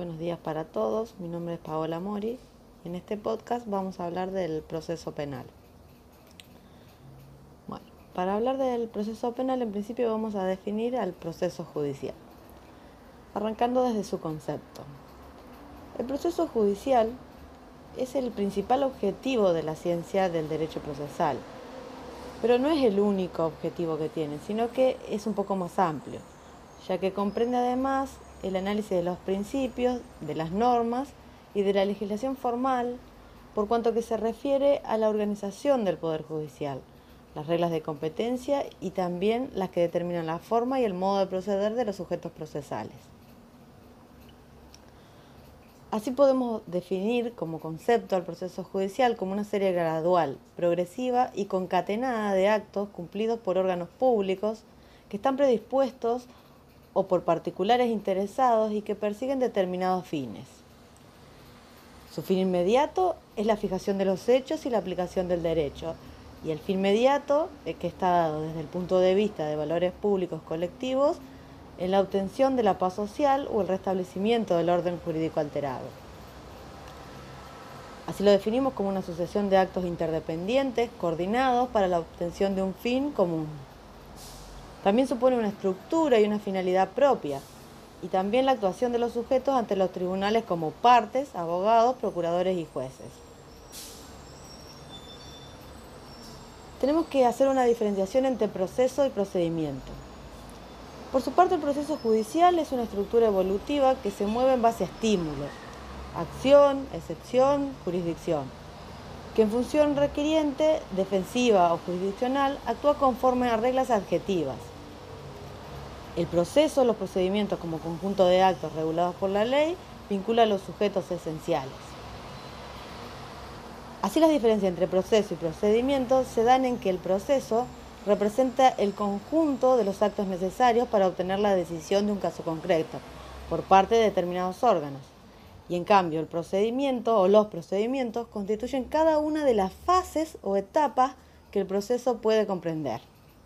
buenos días para todos. Mi nombre es Paola Mori y en este podcast vamos a hablar del proceso penal. Bueno, para hablar del proceso penal, en principio vamos a definir al proceso judicial, arrancando desde su concepto. El proceso judicial es el principal objetivo de la ciencia del derecho procesal, pero no es el único objetivo que tiene, sino que es un poco más amplio, ya que comprende además el análisis de los principios, de las normas y de la legislación formal, por cuanto que se refiere a la organización del Poder Judicial, las reglas de competencia y también las que determinan la forma y el modo de proceder de los sujetos procesales. Así podemos definir como concepto al proceso judicial como una serie gradual, progresiva y concatenada de actos cumplidos por órganos públicos que están predispuestos o por particulares interesados y que persiguen determinados fines. Su fin inmediato es la fijación de los hechos y la aplicación del derecho, y el fin inmediato, que está dado desde el punto de vista de valores públicos colectivos, en la obtención de la paz social o el restablecimiento del orden jurídico alterado. Así lo definimos como una sucesión de actos interdependientes, coordinados para la obtención de un fin común. También supone una estructura y una finalidad propia, y también la actuación de los sujetos ante los tribunales como partes, abogados, procuradores y jueces. Tenemos que hacer una diferenciación entre proceso y procedimiento. Por su parte, el proceso judicial es una estructura evolutiva que se mueve en base a estímulos, acción, excepción, jurisdicción, que en función requiriente, defensiva o jurisdiccional, actúa conforme a reglas adjetivas. El proceso, los procedimientos como conjunto de actos regulados por la ley, vincula a los sujetos esenciales. Así, las diferencias entre proceso y procedimiento se dan en que el proceso representa el conjunto de los actos necesarios para obtener la decisión de un caso concreto por parte de determinados órganos. Y en cambio, el procedimiento o los procedimientos constituyen cada una de las fases o etapas que el proceso puede comprender.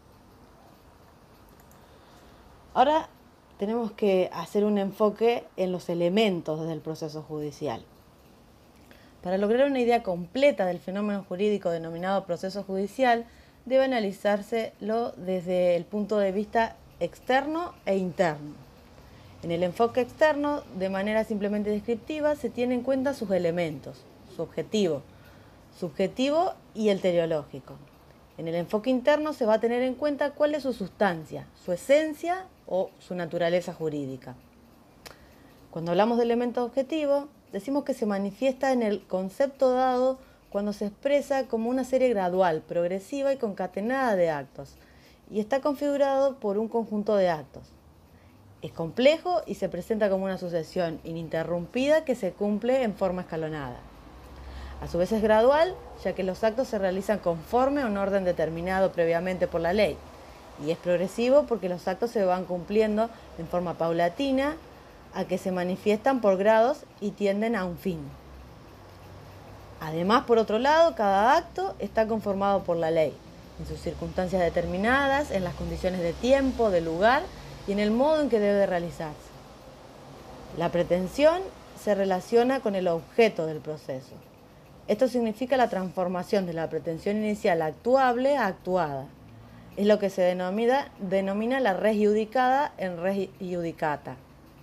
Ahora tenemos que hacer un enfoque en los elementos del proceso judicial. Para lograr una idea completa del fenómeno jurídico denominado proceso judicial, debe analizárselo desde el punto de vista externo e interno. En el enfoque externo, de manera simplemente descriptiva, se tiene en cuenta sus elementos, su objetivo, subjetivo y el teleológico. En el enfoque interno se va a tener en cuenta cuál es su sustancia, su esencia o su naturaleza jurídica. Cuando hablamos de elemento objetivo, decimos que se manifiesta en el concepto dado cuando se expresa como una serie gradual, progresiva y concatenada de actos, y está configurado por un conjunto de actos. Es complejo y se presenta como una sucesión ininterrumpida que se cumple en forma escalonada. A su vez es gradual, ya que los actos se realizan conforme a un orden determinado previamente por la ley, y es progresivo porque los actos se van cumpliendo en forma paulatina, a que se manifiestan por grados y tienden a un fin. Además, por otro lado, cada acto está conformado por la ley, en sus circunstancias determinadas, en las condiciones de tiempo, de lugar y en el modo en que debe realizarse. La pretensión se relaciona con el objeto del proceso. Esto significa la transformación de la pretensión inicial actuable a actuada. Es lo que se denomina la res iudicada en res iudicata.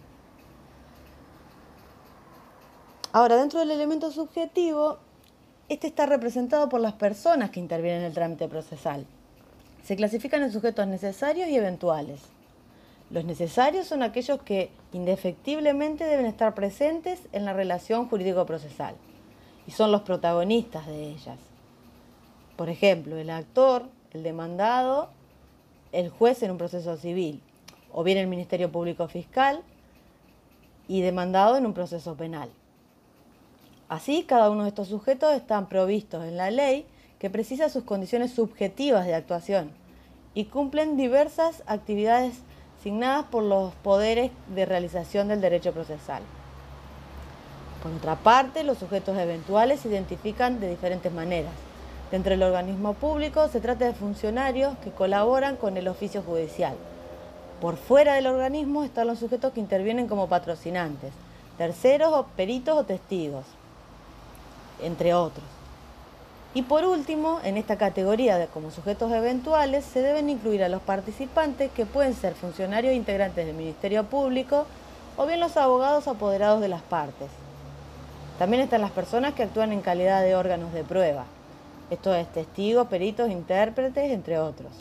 Ahora, dentro del elemento subjetivo, este está representado por las personas que intervienen en el trámite procesal. Se clasifican en sujetos necesarios y eventuales. Los necesarios son aquellos que indefectiblemente deben estar presentes en la relación jurídico-procesal y son los protagonistas de ellas. Por ejemplo, el actor, el demandado, el juez en un proceso civil, o bien el Ministerio Público Fiscal y demandado en un proceso penal. Así, cada uno de estos sujetos están provistos en la ley que precisa sus condiciones subjetivas de actuación y cumplen diversas actividades asignadas por los poderes de realización del derecho procesal. Por otra parte, los sujetos eventuales se identifican de diferentes maneras. Dentro del organismo público se trata de funcionarios que colaboran con el oficio judicial. Por fuera del organismo están los sujetos que intervienen como patrocinantes, terceros o peritos o testigos, entre otros. Y por último, en esta categoría como sujetos eventuales se deben incluir a los participantes que pueden ser funcionarios integrantes del Ministerio Público o bien los abogados apoderados de las partes. También están las personas que actúan en calidad de órganos de prueba. Esto es testigos, peritos, intérpretes, entre otros.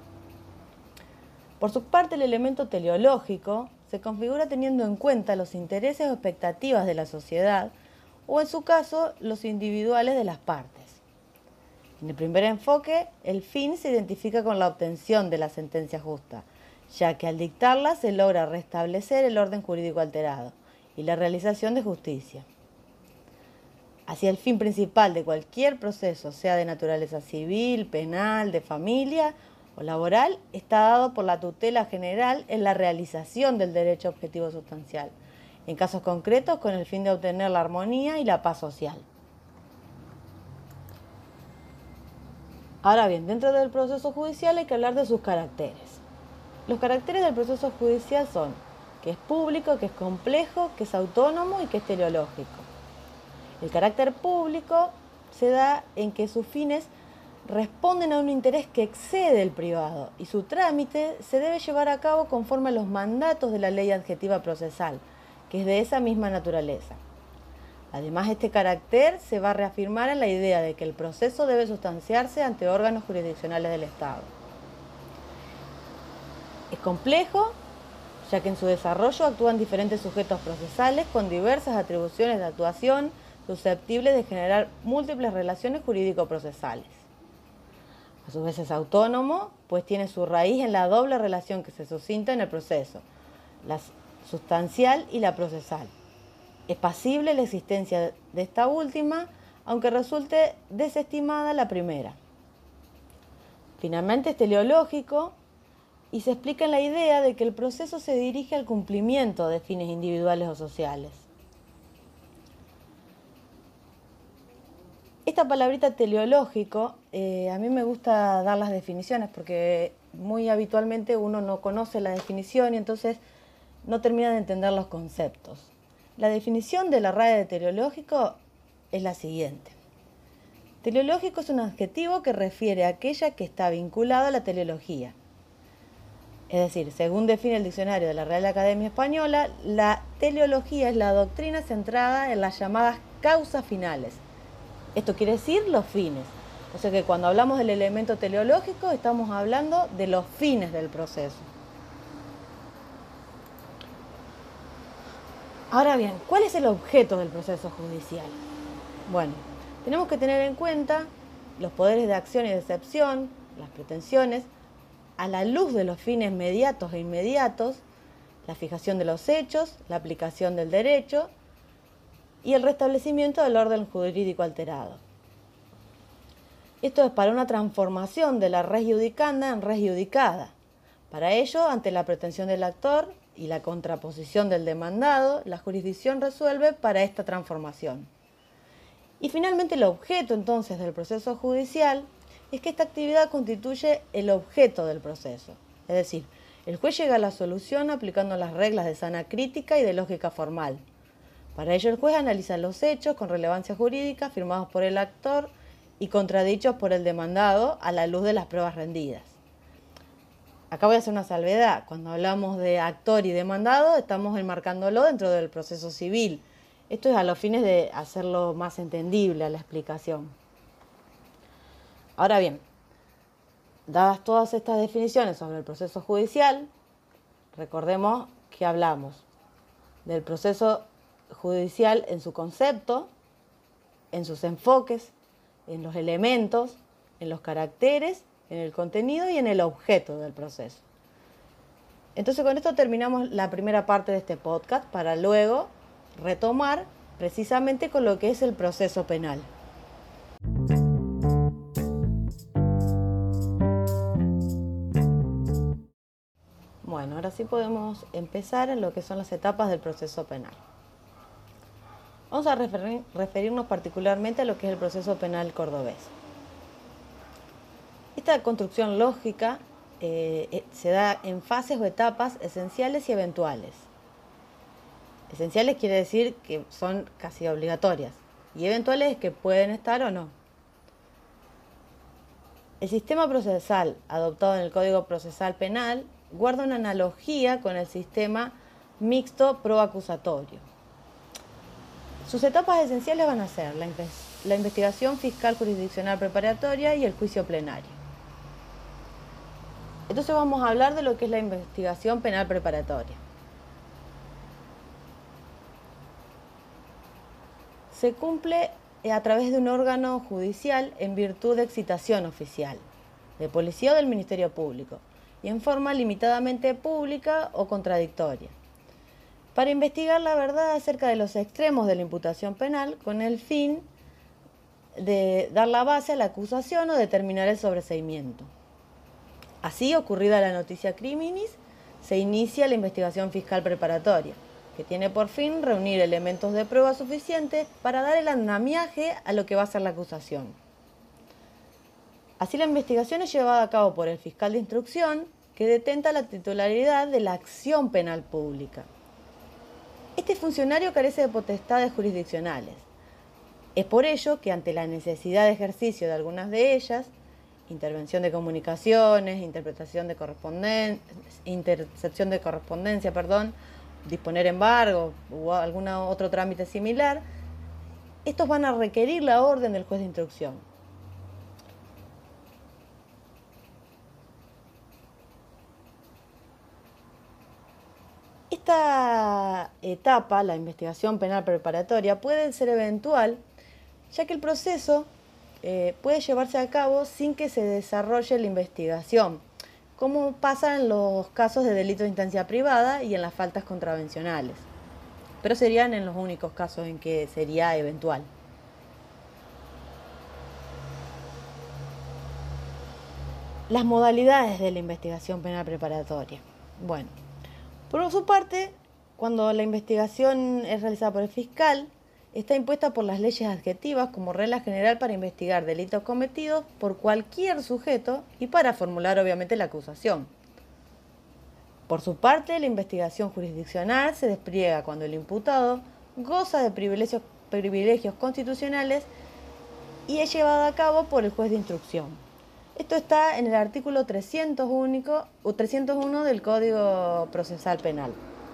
Por su parte, el elemento teleológico se configura teniendo en cuenta los intereses o expectativas de la sociedad o, en su caso, los individuales de las partes. En el primer enfoque, el fin se identifica con la obtención de la sentencia justa, ya que al dictarla se logra restablecer el orden jurídico alterado y la realización de justicia. Así, el fin principal de cualquier proceso, sea de naturaleza civil, penal, de familia o laboral, está dado por la tutela general en la realización del derecho objetivo sustancial, en casos concretos con el fin de obtener la armonía y la paz social. Ahora bien, dentro del proceso judicial hay que hablar de sus caracteres. Los caracteres del proceso judicial son que es público, que es complejo, que es autónomo y que es teleológico. El carácter público se da en que sus fines responden a un interés que excede el privado y su trámite se debe llevar a cabo conforme a los mandatos de la ley adjetiva procesal, que es de esa misma naturaleza. Además, este carácter se va a reafirmar en la idea de que el proceso debe sustanciarse ante órganos jurisdiccionales del Estado. Es complejo, ya que en su desarrollo actúan diferentes sujetos procesales con diversas atribuciones de actuación susceptibles de generar múltiples relaciones jurídico-procesales. A su vez es autónomo, pues tiene su raíz en la doble relación que se suscita en el proceso, la sustancial y la procesal. Es pasible la existencia de esta última, aunque resulte desestimada la primera. Finalmente es teleológico y se explica en la idea de que el proceso se dirige al cumplimiento de fines individuales o sociales. Esta palabrita teleológico, a mí me gusta dar las definiciones porque muy habitualmente uno no conoce la definición y entonces no termina de entender los conceptos. La definición de la RAE de teleológico es la siguiente. Teleológico es un adjetivo que refiere a aquella que está vinculada a la teleología. Es decir, según define el diccionario de la Real Academia Española, la teleología es la doctrina centrada en las llamadas causas finales. Esto quiere decir los fines. O sea que cuando hablamos del elemento teleológico estamos hablando de los fines del proceso. Ahora bien, ¿cuál es el objeto del proceso judicial? Bueno, tenemos que tener en cuenta los poderes de acción y de excepción, las pretensiones, a la luz de los fines mediatos e inmediatos, la fijación de los hechos, la aplicación del derecho y el restablecimiento del orden jurídico alterado. Esto es para una transformación de la res iudicanda en res iudicada. Para ello, ante la pretensión del actor y la contraposición del demandado, la jurisdicción resuelve para esta transformación. Y finalmente el objeto entonces del proceso judicial es que esta actividad constituye el objeto del proceso. Es decir, el juez llega a la solución aplicando las reglas de sana crítica y de lógica formal. Para ello el juez analiza los hechos con relevancia jurídica firmados por el actor y contradichos por el demandado a la luz de las pruebas rendidas. Acá voy a hacer una salvedad. Cuando hablamos de actor y demandado, estamos enmarcándolo dentro del proceso civil. Esto es a los fines de hacerlo más entendible a la explicación. Ahora bien, dadas todas estas definiciones sobre el proceso judicial, recordemos que hablamos del proceso judicial en su concepto, en sus enfoques, en los elementos, en los caracteres, en el contenido y en el objeto del proceso. Entonces con esto terminamos la primera parte de este podcast para luego retomar precisamente con lo que es el proceso penal. Bueno, ahora sí podemos empezar en lo que son las etapas del proceso penal. Vamos a referirnos particularmente a lo que es el proceso penal cordobés. Esta construcción lógica se da en fases o etapas esenciales y eventuales. Esenciales quiere decir que son casi obligatorias y eventuales que pueden estar o no. El sistema procesal adoptado en el Código Procesal Penal guarda una analogía con el sistema mixto proacusatorio. Sus etapas esenciales van a ser la investigación fiscal jurisdiccional preparatoria y el juicio plenario. Entonces vamos a hablar de lo que es la investigación penal preparatoria. Se cumple a través de un órgano judicial en virtud de excitación oficial, de policía o del Ministerio Público, y en forma limitadamente pública o contradictoria, para investigar la verdad acerca de los extremos de la imputación penal con el fin de dar la base a la acusación o determinar el sobreseimiento. Así, ocurrida la noticia criminis, se inicia la investigación fiscal preparatoria, que tiene por fin reunir elementos de prueba suficientes para dar el andamiaje a lo que va a ser la acusación. Así, la investigación es llevada a cabo por el fiscal de instrucción, que detenta la titularidad de la acción penal pública. Este funcionario carece de potestades jurisdiccionales. Es por ello que, ante la necesidad de ejercicio de algunas de ellas, intervención de comunicaciones, intercepción de correspondencia, disponer embargo o algún otro trámite similar, estos van a requerir la orden del juez de instrucción. Esta etapa, la investigación penal preparatoria, puede ser eventual, ya que el proceso puede llevarse a cabo sin que se desarrolle la investigación, como pasa en los casos de delito de instancia privada y en las faltas contravencionales, pero serían en los únicos casos en que sería eventual. Las modalidades de la investigación penal preparatoria. Bueno, por su parte, cuando la investigación es realizada por el fiscal, está impuesta por las leyes adjetivas como regla general para investigar delitos cometidos por cualquier sujeto y para formular obviamente la acusación. Por su parte, la investigación jurisdiccional se despliega cuando el imputado goza de privilegios constitucionales y es llevada a cabo por el juez de instrucción. Esto está en el artículo 301 del Código Procesal Penal.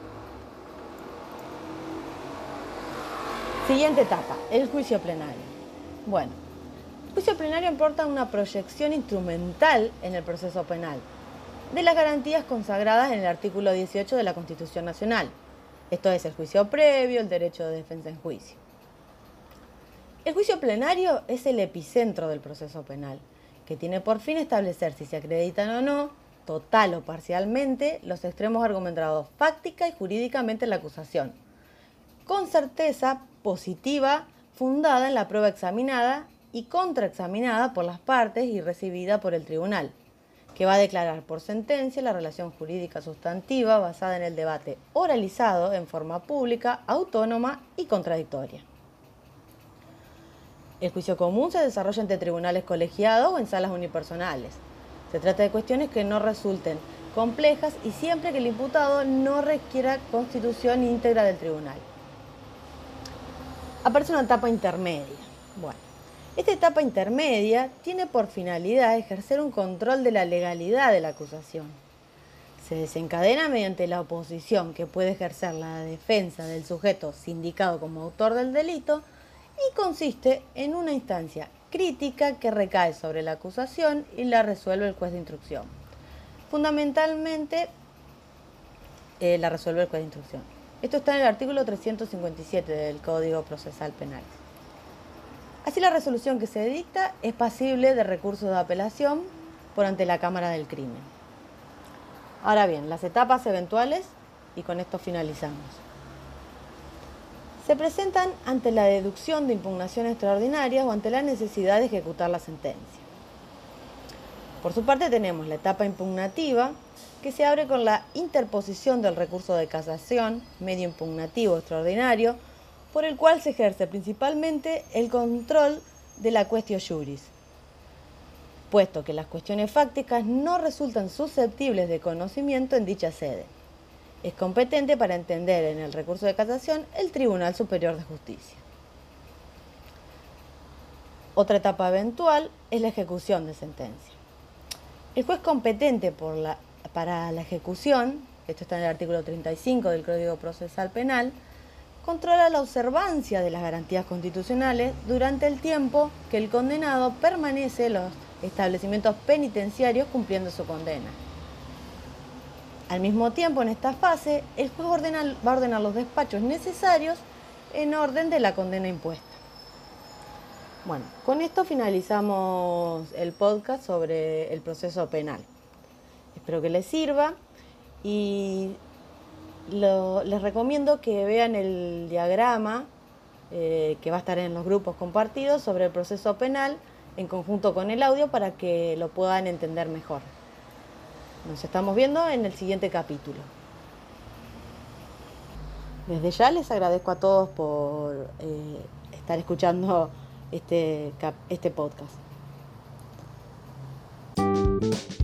Siguiente etapa, el juicio plenario. Bueno, el juicio plenario importa una proyección instrumental en el proceso penal de las garantías consagradas en el artículo 18 de la Constitución Nacional. Esto es el juicio previo, el derecho de defensa en juicio. El juicio plenario es el epicentro del proceso penal, que tiene por fin establecer si se acreditan o no, total o parcialmente, los extremos argumentados fáctica y jurídicamente en la acusación, con certeza positiva fundada en la prueba examinada y contraexaminada por las partes y recibida por el tribunal, que va a declarar por sentencia la relación jurídica sustantiva basada en el debate oralizado en forma pública, autónoma y contradictoria. El juicio común se desarrolla entre tribunales colegiados o en salas unipersonales. Se trata de cuestiones que no resulten complejas y siempre que el imputado no requiera constitución íntegra del tribunal. Aparece una etapa intermedia. Bueno, esta etapa intermedia tiene por finalidad ejercer un control de la legalidad de la acusación. Se desencadena mediante la oposición que puede ejercer la defensa del sujeto sindicado como autor del delito y consiste en una instancia crítica que recae sobre la acusación y la resuelve el juez de instrucción. Fundamentalmente, la resuelve el juez de instrucción. Esto está en el artículo 357 del Código Procesal Penal. Así, la resolución que se dicta es pasible de recurso de apelación por ante la Cámara del Crimen. Ahora bien, las etapas eventuales, y con esto finalizamos. Se presentan ante la deducción de impugnación extraordinaria o ante la necesidad de ejecutar la sentencia. Por su parte tenemos la etapa impugnativa, que se abre con la interposición del recurso de casación, medio impugnativo extraordinario, por el cual se ejerce principalmente el control de la quaestio iuris, puesto que las cuestiones fácticas no resultan susceptibles de conocimiento en dicha sede. es competente para entender en el recurso de casación el Tribunal Superior de Justicia. Otra etapa eventual es la ejecución de sentencia. El juez competente para la ejecución, esto está en el artículo 35 del Código Procesal Penal, controla la observancia de las garantías constitucionales durante el tiempo que el condenado permanece en los establecimientos penitenciarios cumpliendo su condena. Al mismo tiempo, en esta fase, el juez va a ordenar los despachos necesarios en orden de la condena impuesta. Bueno, con esto finalizamos el podcast sobre el proceso penal. Espero que les sirva y les recomiendo que vean el diagrama que va a estar en los grupos compartidos sobre el proceso penal en conjunto con el audio para que lo puedan entender mejor. Nos estamos viendo en el siguiente capítulo. Desde ya les agradezco a todos por estar escuchando este podcast.